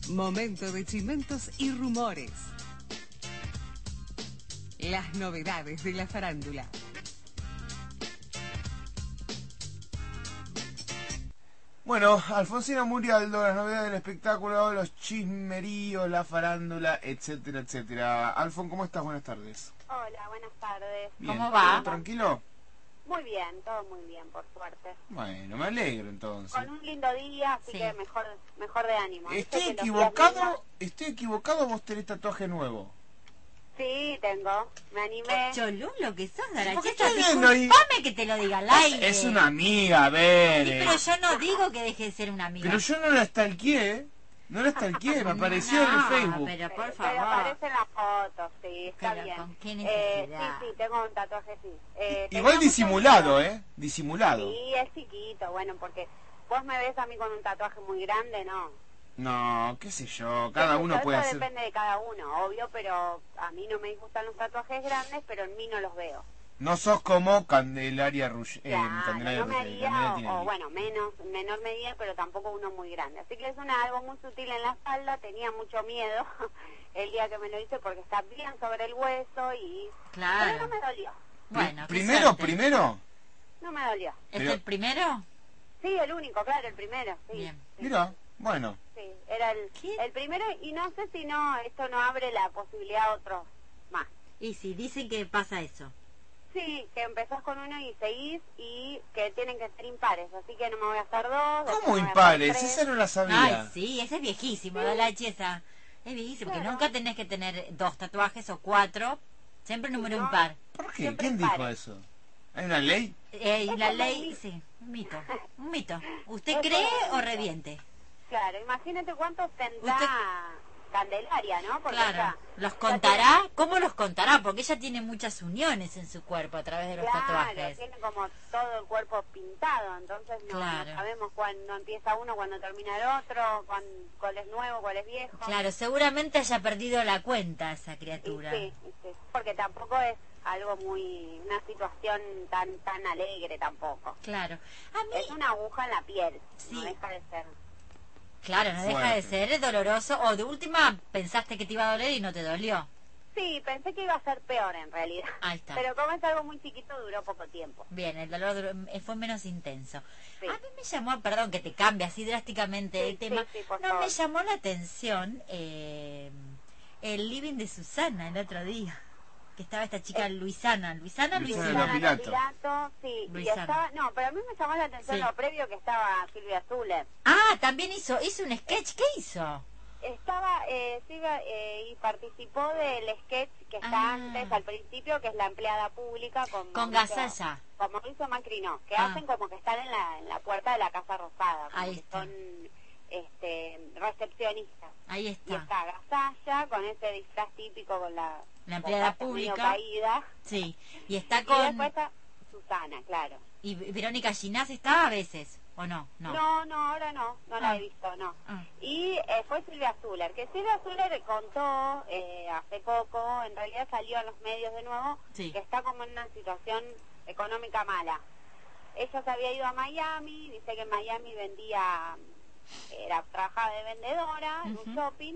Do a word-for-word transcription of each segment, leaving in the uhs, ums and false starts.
Momento de chimentos y rumores. Las novedades de la farándula. Bueno, Alfonsina Murialdo, las novedades del espectáculo, los chismeríos, la farándula, etcétera, etcétera. Alfon, ¿cómo estás? Buenas tardes. Hola, buenas tardes. Bien. ¿Cómo va? ¿Todo tranquilo? Muy bien, todo muy bien, por suerte. Bueno, me alegro entonces. Con un lindo día, así Sí. que mejor mejor de ánimo. ¿Estoy ¿Viste que los días equivocado? lindos? ¿Estoy equivocado? ¿Vos tenés tatuaje nuevo? Sí, tengo. Me animé. Cholulo que sos, ¿Por qué Daracheta, estás viendo ahí? disculpame que te lo diga al aire. Es una amiga, a ver. Sí, eh. pero yo no digo que deje de ser una amiga. Pero yo no la stalkeé. No la stalkeé, me apareció en el No, Facebook. pero por Pero favor. aparecen las fotos, sí, está Pero bien. ¿con qué Eh, necesidad? sí, sí, tengo un tatuaje, sí. Eh, tenía Igual mucho disimulado, miedo. ¿eh? Disimulado. Sí, es chiquito, bueno, porque vos me ves a mí con un tatuaje muy grande, ¿no? No, qué sé yo, cada Eso- uno eso puede hacer... depende de cada uno, obvio, pero a mí no me gustan los tatuajes grandes, pero en mí no los veo. No sos como Candelaria Rush, eh, Claro, Candelaria no me Ruggeri, haría, Candelaria o, Tinelli. o bueno, menos, en menor medida, pero tampoco uno muy grande. Así que es una, algo muy sutil en la espalda, tenía mucho miedo el día que me lo hice porque está bien sobre el hueso y... Claro. Pero no me dolió, Bueno, qué ¿Primero, suerte. primero? no me dolió. ¿Es Pero- el primero? Sí, el único, claro, el primero, sí. Bien. Sí, Mira, bueno. sí, era el, ¿Qué? el primero y no sé si no, esto no abre la posibilidad a otros más. Y sí, dicen que pasa eso. Sí, que empezás con uno y seguís y que tienen que ser impares, así que no me voy a hacer dos. después ¿Cómo me voy a hacer impares? tres. Esa no la sabía. Ay, sí, ese es viejísimo, Daracheta. Es viejísimo, que Claro. nunca tenés que tener dos tatuajes o cuatro, siempre número No. impar. ¿Por qué? Siempre ¿Quién dijo impares. eso? ¿Hay una ley? Eh, y Es la como ley, un mito. sí, un mito, un mito. ¿Usted Es cree como un o mito. reviente? Claro, imagínate cuántos tendrá Usted- Candelaria, ¿no? Porque Claro, ella- ¿los ella contará? ¿Cómo los contará? Porque ella tiene muchas uniones en su cuerpo a través de tiene- los Claro, tatuajes. tiene como todo el cuerpo pintado, entonces no, Claro. no sabemos cuándo empieza uno, cuándo termina el otro, cuán- cuál es nuevo, cuál es viejo. Claro, seguramente haya perdido la cuenta esa Y criatura. sí, y sí, porque tampoco es algo muy, una situación tan tan alegre tampoco. Claro. A mí, Es una aguja en la piel, Sí. no deja de ser. claro, no deja de Fuerte. ser, es doloroso. O de última pensaste que te iba a doler y no te dolió. Sí, pensé que iba a ser peor en realidad. Ahí está. Pero como es algo muy chiquito, duró poco tiempo. Bien, el dolor duró- eh, fue menos intenso. Sí. A mí me llamó, perdón que te cambie así drásticamente Sí, el tema, sí, sí, por no, favor. me llamó la atención eh, el living de Susana el otro día, que estaba esta chica Luisana, Luisana, Luisana Luisina. Lopilato. Lopilato, sí. Y Luisana. estaba, no, pero a mí me llamó la atención Sí. lo previo que estaba Silvia Zuller. Ah, también hizo, hizo un sketch, ¿qué hizo? Estaba, eh, Silvia, eh, y participó del sketch que está Ah. antes, al principio, que es la empleada pública con Con Mauricio- Gasalla. Con Mauricio Macri, no, que Ah. hacen como que están en la, en la puerta de la Casa Rosada, como Ahí que está. son este, recepcionistas. Ahí Y está. está Gasalla con ese disfraz típico con la, La empleada bocacha medio pública. caída. Sí, y está Y con... después está Susana, claro. ¿Y Verónica Ginás está a veces? ¿O no? No. No, no, ahora no, no la Ah. he visto, no. Ah. Y eh, fue Silvia Zuller, que Silvia Zuller contó eh, hace poco, en realidad salió en los medios de nuevo, Sí. que está como en una situación económica mala. Ella se había ido a Miami, dice que en Miami vendía, era trabajaba de vendedora en un Ujú. shopping,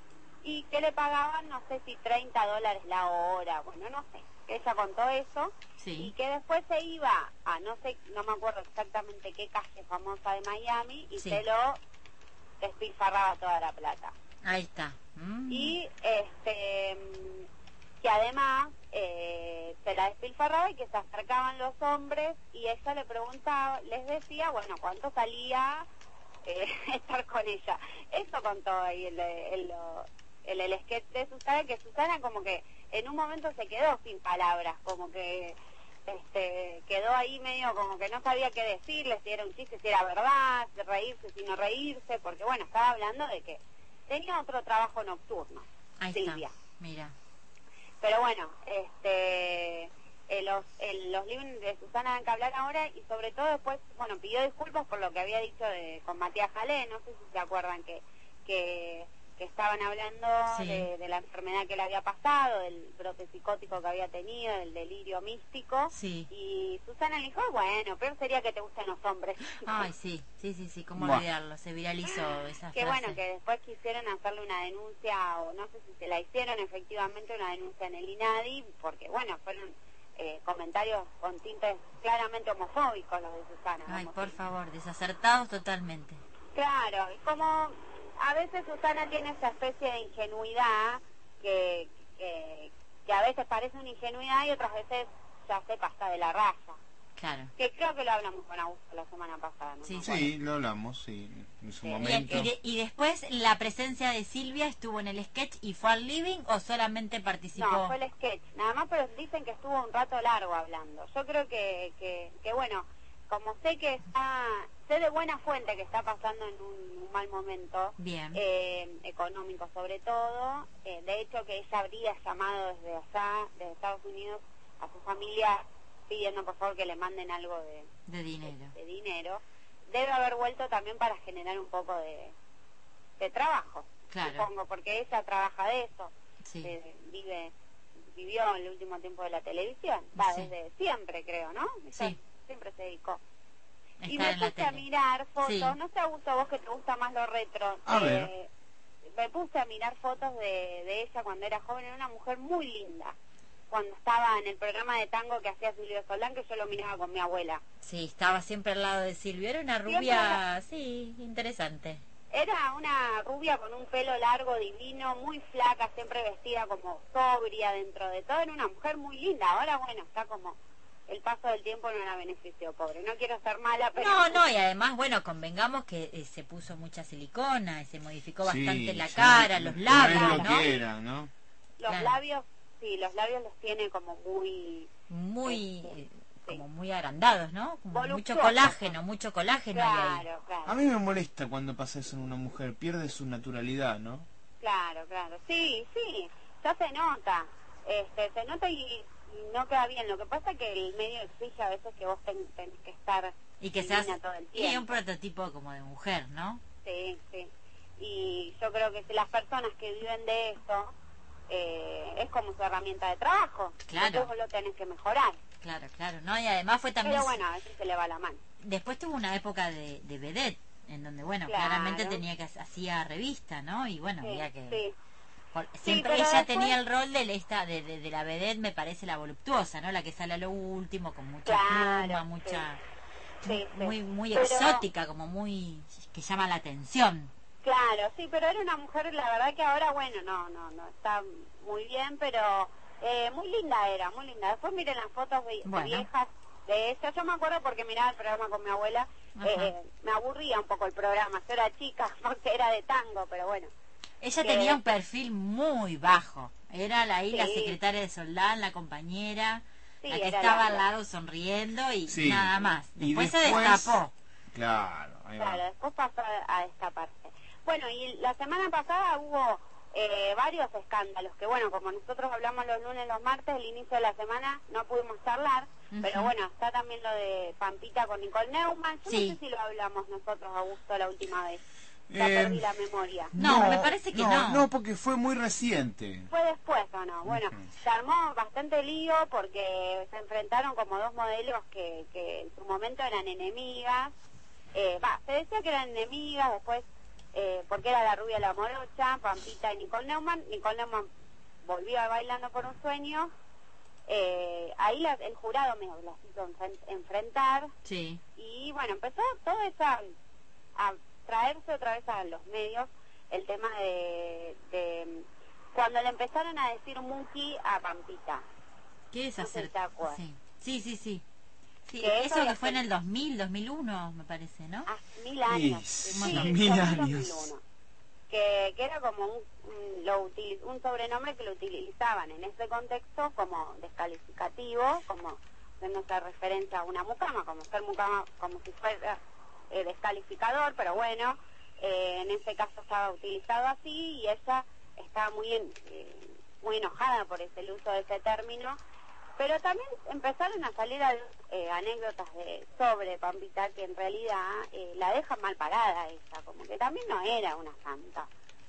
y que le pagaban, no sé si treinta dólares la hora, bueno, no sé. Ella contó eso, y Sí. que después se iba a no sé, no me acuerdo exactamente qué calle famosa de Miami y Sí. se lo despilfarraba toda la plata. Ahí está. Mm. Y este mm, que además eh, se la despilfarraba y que se acercaban los hombres y ella le preguntaba, les decía, bueno, cuánto salía eh, estar con ella. Eso contó ahí el, el, el, el sketch de Susana, que Susana como que en un momento se quedó sin palabras, como que este quedó ahí medio como que no sabía qué decirle, si era un chiste, si era verdad, si reírse, si no reírse, porque bueno, estaba hablando de que tenía otro trabajo nocturno, Ahí Silvia. está. Mira. Pero bueno, este eh, los el, los libros de Susana dan que hablar ahora y sobre todo después, bueno, pidió disculpas por lo que había dicho de, con Matías Jalé, no sé si se acuerdan que que que estaban hablando Sí. de, de la enfermedad que le había pasado, del brote psicótico que había tenido, del delirio místico. Sí. Y Susana le dijo, bueno, peor sería que te gusten los hombres. Ay, sí, sí, sí, sí, cómo Buah. olvidarlo, se viralizó esa Que frase. bueno, que después quisieron hacerle una denuncia, o no sé si se la hicieron efectivamente, una denuncia en el INADI, porque bueno, fueron eh, comentarios con tintes claramente homofóbicos los de Susana. Ay, como por si- favor, desacertados totalmente. Claro, y como a veces Susana tiene esa especie de ingenuidad que, que, que a veces parece una ingenuidad y otras veces ya se pasa de la raya. Claro. Que creo que lo hablamos con Augusto la semana pasada, ¿no? Sí, Me Sí, lo hablamos, sí, en su Sí. Y, momento. y de- y después la presencia de Silvia estuvo en el sketch y fue al living o solamente participó. No, fue el sketch, nada más, pero dicen que estuvo un rato largo hablando. Yo creo que, que, que bueno, como sé que está, sé de buena fuente que está pasando en un, un mal momento, Bien. eh, económico sobre todo, eh, de hecho que ella habría llamado desde allá, desde Estados Unidos, a su familia pidiendo por favor que le manden algo de, De dinero. de dinero, debe haber vuelto también para generar un poco de, de trabajo, Claro. supongo, porque ella trabaja de eso. Sí. Eh, vive vivió el último tiempo de la televisión, va Sí. desde siempre creo, ¿no? Ella Sí. siempre se dedicó. Y Estar me en la puse a tele. mirar fotos, Sí. no sé, Augusto, vos que te gusta más lo retro, A eh, ver. me puse a mirar fotos de, de ella cuando era joven, era una mujer muy linda, cuando estaba en el programa de tango que hacía Silvio Solán, que yo lo miraba con mi abuela. Sí, estaba siempre al lado de Silvia. Era una Siempre rubia, sí, interesante. Era una rubia con un pelo largo, divino, muy flaca, siempre vestida como sobria dentro de todo. Era una mujer muy linda. Ahora, bueno, está como el paso del tiempo no la benefició, pobre. No quiero ser mala, pero... No, no, y además, bueno, convengamos que eh, se puso mucha silicona y se modificó Sí, bastante la ya cara, no- los no labios, es lo ¿no? que era, ¿no? Los Claro. labios, sí, los labios los tiene como muy... Muy, Este, eh, sí. como muy agrandados, ¿no? Como mucho Voluptuosos. colágeno, mucho colágeno hay ahí. Claro, claro. A mí me molesta cuando pasa eso en una mujer, pierde su naturalidad, ¿no? Claro, claro. Sí, sí, ya se nota. Este, se nota y, y no queda bien. Lo que pasa es que el medio exige a veces que vos ten- tenés que estar Y que divina seas todo el y un tiempo. prototipo como de mujer, ¿no? Sí, sí. Y yo creo que si las personas que viven de eso, eh, es como su herramienta de trabajo. Claro. Entonces vos lo tenés que mejorar. Claro, claro, ¿no? Y además fue también... Pero bueno, a veces se le va la mano. Después tuvo una época de, de vedette, en donde, bueno, Claro. claramente tenía que hacía revista, ¿no? Y bueno, Sí, había que... sí. por- siempre pero ella después- tenía el rol de esta de, de, de la vedette, me parece la voluptuosa, ¿no? La que sale a lo último, con mucha Claro, pluma, mucha... Sí, sí. Muy, muy Pero- exótica, como muy... que llama la atención. Claro, sí, pero era una mujer, la verdad que ahora, bueno, no, no, no está muy bien, pero eh, muy linda era, muy linda. Después miren las fotos de, de Bueno. viejas de ella. Yo me acuerdo porque miraba el programa con mi abuela, Ajá. eh, me aburría un poco el programa. Yo era chica porque era de tango, pero bueno. Ella Que- tenía un perfil muy bajo. Era la, ahí la Sí. secretaria de Soldán, la compañera, Sí, la que era estaba la- al lado sonriendo y Sí. nada más. Y Después, se después- destapó. Claro, ahí va. Claro, después pasó a, a esta parte. Bueno, y la semana pasada hubo eh, varios escándalos, que bueno, como nosotros hablamos los lunes, los martes, el inicio de la semana no pudimos charlar, Ujú. pero bueno, está también lo de Pampita con Nicole Neumann. Yo Sí. no sé si lo hablamos nosotros, Augusto, la última vez. Ya Eh, perdí la memoria. No, me parece que no. No, porque fue muy reciente. ¿Fue después o no? Bueno, Ujú. se armó bastante lío porque se enfrentaron como dos modelos que, que en su momento eran enemigas. Eh, va, se decía que eran enemigas, después, eh, porque era la rubia la morocha, Pampita y Nicole Neumann. Nicole Neumann volvió a Bailando por un Sueño. Eh, ahí la- el jurado me las hizo enfren- enfrentar. Sí. Y bueno, empezó todo eso a, a traerse otra vez a los medios el tema de, de cuando le empezaron a decir Muki a Pampita. ¿Qué es No sé hacer? si te acuerdas. Sí, sí, sí. sí. Sí, Que eso eso que había fue en sido- el dos mil, dos mil uno, me parece, ¿no? Hace mil años. Sí, Sí, sí, dos mil mil, años. dos mil uno. Que, que era como un, un, lo util- un sobrenombre que lo utilizaban en ese contexto como descalificativo, como haciéndose referencia a una mucama, como ser mucama, como si fuera eh, descalificador, pero bueno, eh, en ese caso estaba utilizado así y ella estaba muy, en- eh, muy enojada por ese, el uso de ese término. Pero también empezaron a salir a- eh, anécdotas de, sobre Pampita que en realidad eh, la dejan mal parada ella, como que también no era una santa.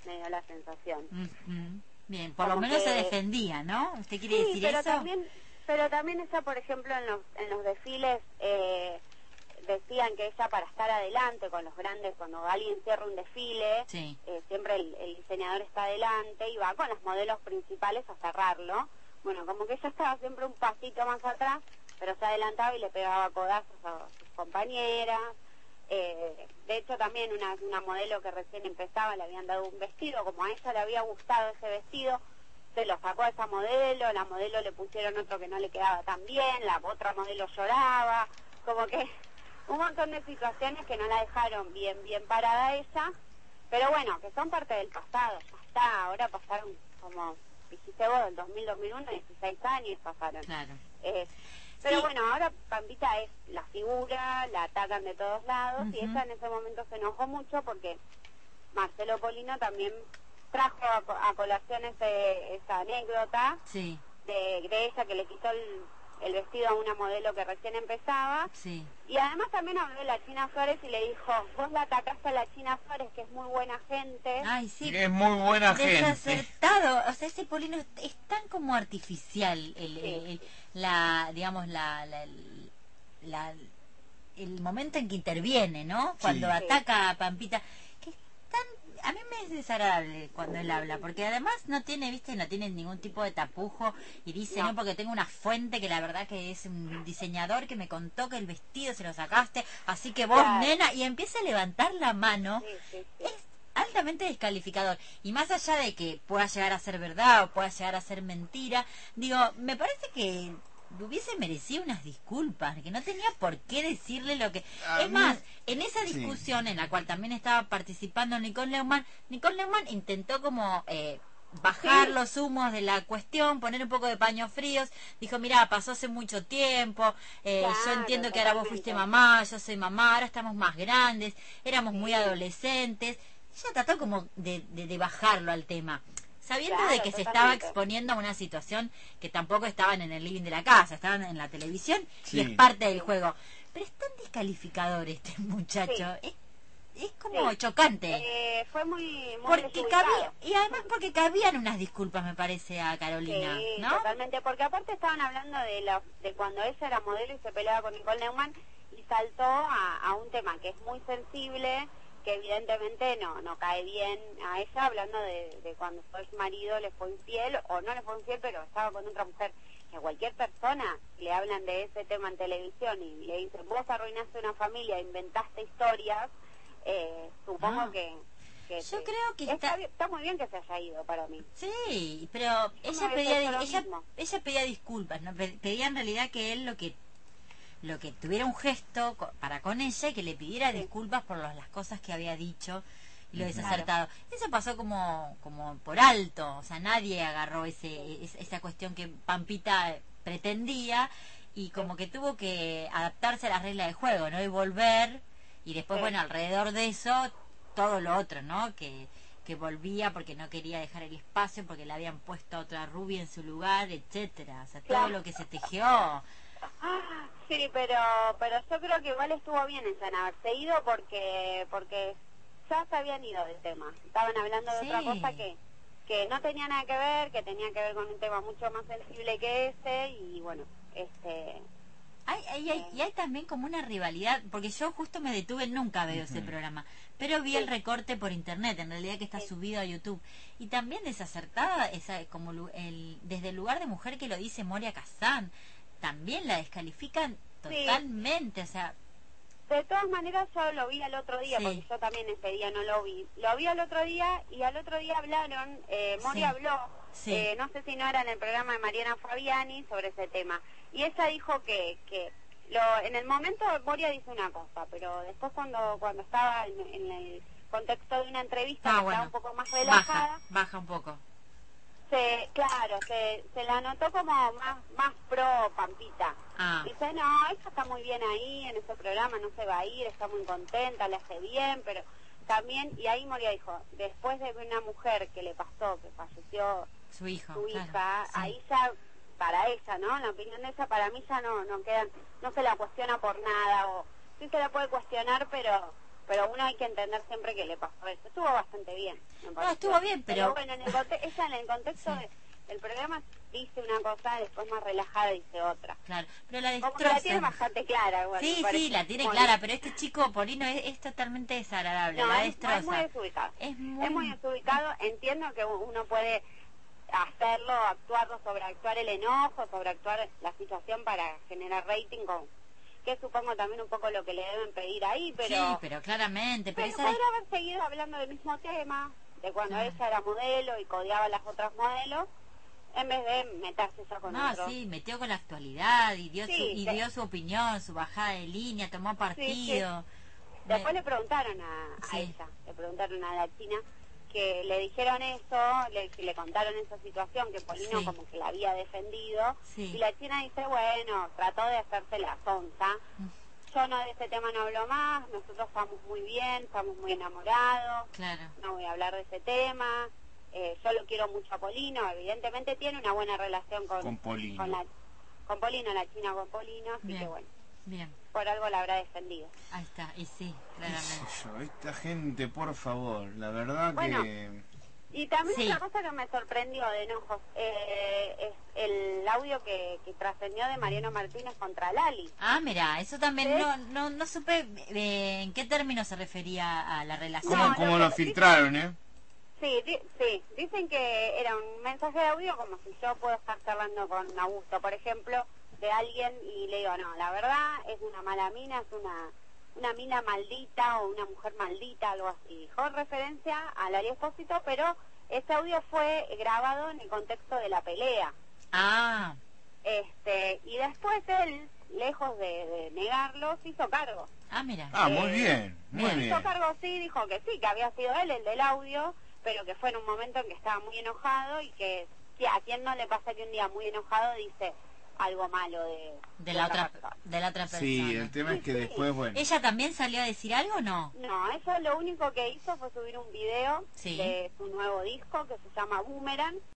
me dio la sensación. Mm-hmm. Bien, por Como lo menos que- se defendía, ¿no? ¿Usted quiere Sí, decir pero eso? también, pero también ella, por ejemplo, en los, en los desfiles eh, decían que ella para estar adelante con los grandes, cuando alguien cierra un desfile, Sí. eh, siempre el, el diseñador está adelante y va con los modelos principales a cerrarlo. Bueno, como que ella estaba siempre un pasito más atrás, pero se adelantaba y le pegaba codazos a sus compañeras. Eh, de hecho, también una, una modelo que recién empezaba le habían dado un vestido, como a ella le había gustado ese vestido, se lo sacó a esa modelo, la modelo le pusieron otro que no le quedaba tan bien, la otra modelo lloraba, como que un montón de situaciones que no la dejaron bien, bien parada a ella, pero bueno, que son parte del pasado, ya está, ahora pasaron como, dijiste vos, del dos mil, dos mil uno, dieciséis años pasaron. Claro. Eh, pero Sí. bueno, ahora Pampita es la figura, la atacan de todos lados, y Ujú. ella en ese momento se enojó mucho porque Marcelo Polino también trajo a, co- a colación ese, esa anécdota Sí, de, de ella que le quitó el, el vestido a una modelo que recién empezaba, sí. y además también habló de la China Flores y le dijo, vos la atacaste a la China Flores, que es muy buena gente. Ay, sí. Es muy buena gente. Desacertado, o sea, ese Polino es, es tan como artificial, el, Sí. el- el- la, digamos, la, la, la- el momento en que interviene, ¿no? Cuando Sí. ataca a Pampita, que es tan, a mí me es desagradable cuando él habla, porque además no tiene, viste, no tiene ningún tipo de tapujo y dice, No. no, porque tengo una fuente que la verdad que es un diseñador que me contó que el vestido se lo sacaste, así que vos, Claro. nena, y empieza a levantar la mano. Sí, sí, sí. Es altamente descalificador, y más allá de que pueda llegar a ser verdad o pueda llegar a ser mentira, digo, me parece que hubiese merecido unas disculpas, que no tenía por qué decirle lo que... A es mí- más, en esa sí. discusión en la cual también estaba participando Nicole Neumann, Nicole Neumann intentó como eh, bajar Sí. los humos de la cuestión, poner un poco de paños fríos, dijo, mira, pasó hace mucho tiempo, eh, yo Claro, entiendo que ahora vos totalmente. fuiste mamá, yo soy mamá, ahora estamos más grandes, éramos muy Sí. adolescentes. Ella trató como de, de, de bajarlo al tema, sabiendo Claro, de que se estaba totalmente. exponiendo a una situación que tampoco estaban en el living de la casa, estaban en la televisión Sí. y es parte del juego. Pero es tan descalificador este muchacho, es, es como Sí. chocante. Eh, fue muy, muy Porque desubicado. cabía, y además porque cabían unas disculpas, me parece, a Carolina, Sí, ¿no? totalmente, porque aparte estaban hablando de, la, de cuando ella era modelo y se peleaba con Nicole Neumann y saltó a, a un tema que es muy sensible, que evidentemente no no cae bien a ella, hablando de, de cuando su ex marido le fue infiel, o no le fue infiel, pero estaba con otra mujer. Que a cualquier persona le hablan de ese tema en televisión y le dicen, vos arruinaste una familia, inventaste historias, eh, supongo Ah. que... que Yo te- creo que está, está- bien- está muy bien que se haya ido para mí. Sí, pero no ella hubiese pedía, hecho lo ella, mismo. ella pedía disculpas, ¿no? Pe- Pedía en realidad que él lo que lo que tuviera un gesto co- para con ella y que le pidiera Sí. disculpas por los- las cosas que había dicho y lo Ujú. desacertado. Eso pasó como como por alto, o sea, nadie agarró ese es- esa cuestión que Pampita pretendía y como que tuvo que adaptarse a las reglas del juego, ¿no? Y volver y después, Sí. bueno, alrededor de eso todo lo otro, ¿no? Que que volvía porque no quería dejar el espacio, porque le habían puesto a otra rubia en su lugar, etcétera. O sea, todo Claro. lo que se tejió. Ah, sí, pero pero yo creo que igual estuvo bien ella en haberse ido porque porque ya se habían ido del tema. Estaban hablando de Sí. otra cosa que que no tenía nada que ver, que tenía que ver con un tema mucho más sensible que ese y bueno, este Hay, hay, hay- y hay también como una rivalidad, porque yo justo me detuve, nunca veo ese Ujú. programa, pero vi Sí. el recorte por internet, en realidad que está Sí. subido a YouTube. Y también desacertada, esa, como lu- el, desde el lugar de mujer que lo dice Moria Kazan, también la descalifican Sí. totalmente, o sea, de todas maneras yo lo vi al otro día, Sí. porque yo también ese día no lo vi. Lo vi al otro día y al otro día hablaron, eh, Moria Sí. habló, Sí. eh, no sé si no era en el programa de Mariana Fabiani, sobre ese tema. Y ella dijo que, que lo, en el momento Moria dice una cosa, pero después cuando cuando estaba en, en el contexto de una entrevista ah, que bueno, estaba un poco más relajada, baja, baja un poco. se, claro, se, se la notó como más, más pro Pampita. Ah, Dice, no, ella está muy bien ahí, en ese programa no se va a ir, está muy contenta, le hace bien, pero también, y ahí Moria dijo, después de una mujer que le pasó, que falleció su hijo. su claro, hija, sí. ahí ya, para ella, ¿no? En la opinión de ella, para mí ya no, no quedan, no se la cuestiona por nada, o sí se la puede cuestionar, pero pero uno hay que entender siempre que le pasó eso. Estuvo bastante bien, me No, pareció. estuvo bien, pero... bueno, en el conte- ella en el contexto Sí. de- del programa dice una cosa, después más relajada dice otra. Claro, pero la Como que la tiene destroza. bastante clara. Bueno, Sí, me parece sí, la tiene muy- clara, pero este chico Polino es, es totalmente desagradable, No, la es, es muy destroza. desubicado. Es muy... Es muy desubicado. Entiendo que uno puede hacerlo, actuarlo, sobreactuar el enojo, sobreactuar la situación para generar rating, con, que supongo también un poco lo que le deben pedir ahí, pero... Sí, pero claramente, pero pero esa... podría haber seguido hablando del mismo tema, de cuando Claro. ella era modelo y codeaba a las otras modelos, en vez de meterse ya con No, otros. sí, metió con la actualidad y dio, Sí, su, y de- dio su opinión, su bajada de línea, tomó partido. Después Me- le preguntaron a, a Sí. ella, le preguntaron a la china, que le dijeron eso, le, que le contaron esa situación, que Polino Sí. como que la había defendido, Sí. y la china dice, bueno, trató de hacerse la sonza, yo no de ese tema no hablo más, nosotros estamos muy bien, estamos muy enamorados, Claro. no voy a hablar de ese tema, eh, yo lo quiero mucho a Polino, evidentemente tiene una buena relación con, Con Polino. con, la, con Polino, la china con Polino, así Bien. que bueno, Bien, por algo la habrá defendido. ahí está, y sí, ¿Qué claramente. sé yo? Esta gente, por favor, la verdad Bueno. que... Y también Sí. otra cosa que me sorprendió de enojos eh, es el audio que, que trascendió de Mariano Martínez contra Lali. Ah, mira, eso también ¿Sí? no, no, no supe eh, en qué términos se refería a la relación. ¿Cómo, No, cómo lo lo que- filtraron, eh? Sí, di- sí, dicen que era un mensaje de audio como si yo puedo estar charlando con Augusto, por ejemplo, de alguien y le digo, no, la verdad es una mala mina, es una una mina maldita o una mujer maldita, algo así. Dijo referencia a Lali Espósito, pero ese audio fue grabado en el contexto de la pelea. Ah, Este, y después él, lejos de, de negarlo, se hizo cargo. ah, mira. Ah, muy Eh, bien, muy bien. Se hizo bien. cargo, sí, dijo que sí, que había sido él el del audio, pero que fue en un momento en que estaba muy enojado y que sí, a quien no le pasa que un día muy enojado dice algo malo de, De la otra, persona. de la otra persona. Sí, el tema es que Sí, sí. después, bueno... ¿Ella también salió a decir algo o no? No, eso lo único que hizo fue subir un video Sí. de su nuevo disco que se llama Boomerang.